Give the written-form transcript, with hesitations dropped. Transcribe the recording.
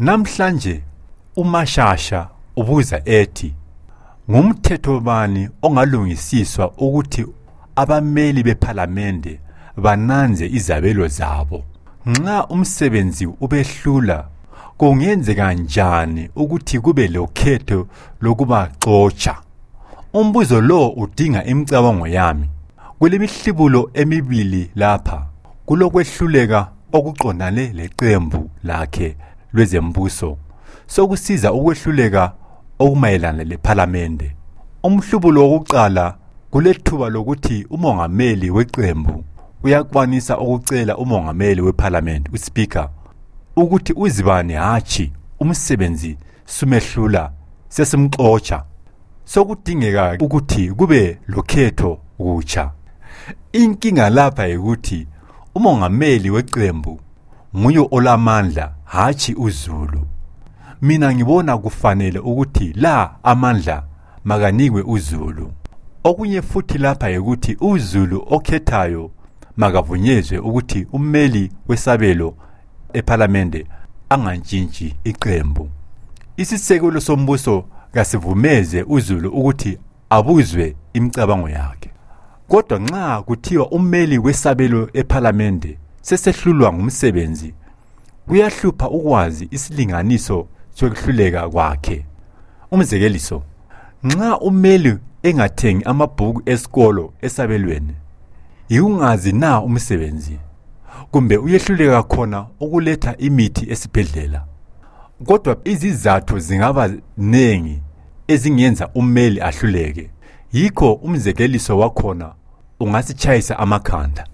Namhlanje uMashasha ubuza ethi ngumthetho bani ongalungisiswa ukuthi abameli bePhalamende bananze izabelo zabo. Nxa umsebenzi ubehlula kungenzeka kanjani ukuthi kube lokhetho lokubaxotsha? Umbuzo lo udinga imicabango yami. Kulemihlibulo emibili lapha. Kulokwehluleka okuqondane leqembu lakhe lwezembuso sokusiza ukwehluleka okumayelana lePhalamende. Umhlubulo wokuqala kulethuba lokuthi umongameli weqembu uyakwanisa ukucela umongameli wePhalamende uSpeaker ukuthi uzibane hachi umsebenzi sumehlula sesimxotsha. Sokudingeka ukuthi kube lokhetho kutsha. Inkinga lapha ukuthi umongameli weqembu nguye olamandla hachi uZulu. Mina ngibona kufanele ukuthi la amandla makanikwe uZulu. Okunye futhi lapha ukuthi uZulu okhethayo makavunyezwe ukuthi ummeli wesabelo ePhalamende angantshintshi iqembu. Isisekelo sombuso kasivumeze uZulu ukuthi abuzwe imicabango yakhe. Kodwa nxa kuthiwa ummeli wesabelo ePhalamende sesehlulwa ngumsebenzi, kuyahlupha ukwazi isilinganiso sokuhluleka kwakhe. Umzekeliso, nxa ummeli engathengi amabhuku esikolo esabelweni, yikungazi na umsebenzi, kumbe uyehluleka khona ukuletha imithi esibhedlela. Kodwa izizathu zingaba nengi ezingenza ummeli ahluleke. Yikho umzekeliso wakhona ungasitshayisa amakhanda.